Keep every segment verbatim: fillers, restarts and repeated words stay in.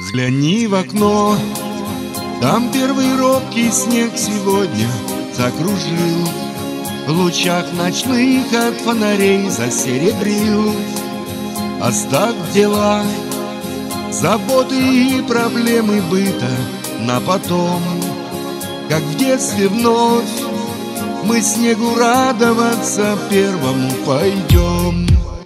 Взгляни в окно, там первый робкий снег сегодня закружил, в лучах ночных от фонарей засеребрил. Оставь дела, заботы и проблемы быта на потом, как в детстве вновь мы снегу радоваться первому пойдем.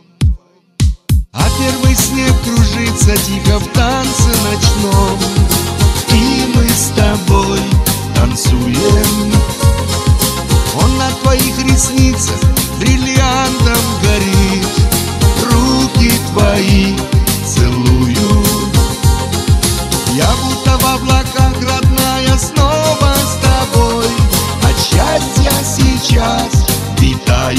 А первый снег кружится тихо в танце ночном, и мы с тобой танцуем. Он на твоих ресницах бриллиантом горит, руки твои целую. Я будто в облаках, родная, снова с тобой, от счастья сейчас витаю.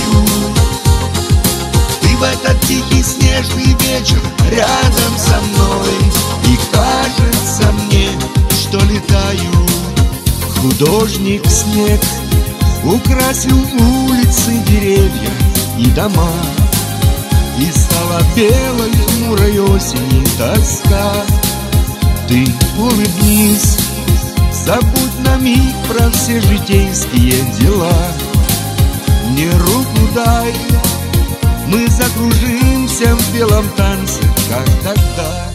Ты в этот тихий снежный вечер рядом со мной, и кажется мне, что летаю. Художник снег украсил улицы, деревья и дома, и стала белой хмурой осени тоска. Ты улыбнись, забудь на миг про все житейские дела. Мне руку дай, мы закружимся в белом танце, как тогда.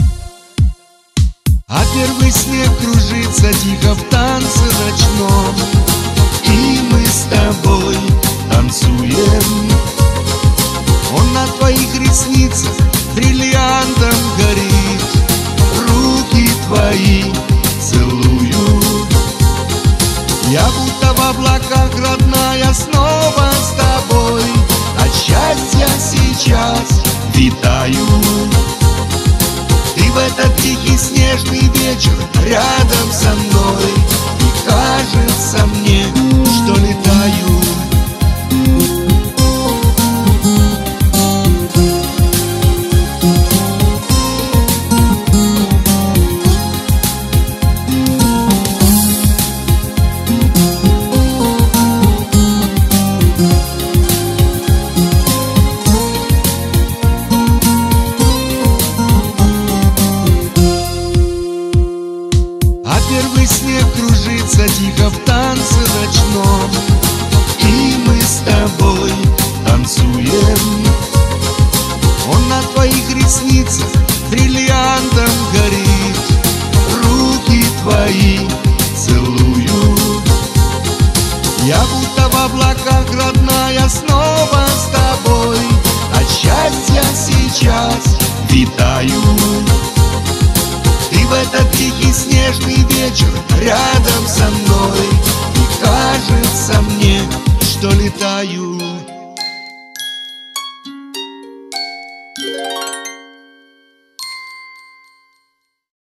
А первый снег кружится тихо в танце ночном, и мы с тобой танцуем. Он на твоих ресницах бриллиантом горит, руки твои целую. Я будто в облаках, родная, снова с тобой, от счастья сейчас витаю. Ты в этот тихий снежный вечер рядом со мной, и кажется мне, что летаю. Первый снег кружится тихо в танце ночном, и мы с тобой танцуем. Он на твоих ресницах бриллиантом горит, руки твои целую. Я будто в облаках, родная, снова с тобой, от счастья сейчас витаю. Ты в этот тихий снежный вечер рядом со мной, и кажется мне, что летаю.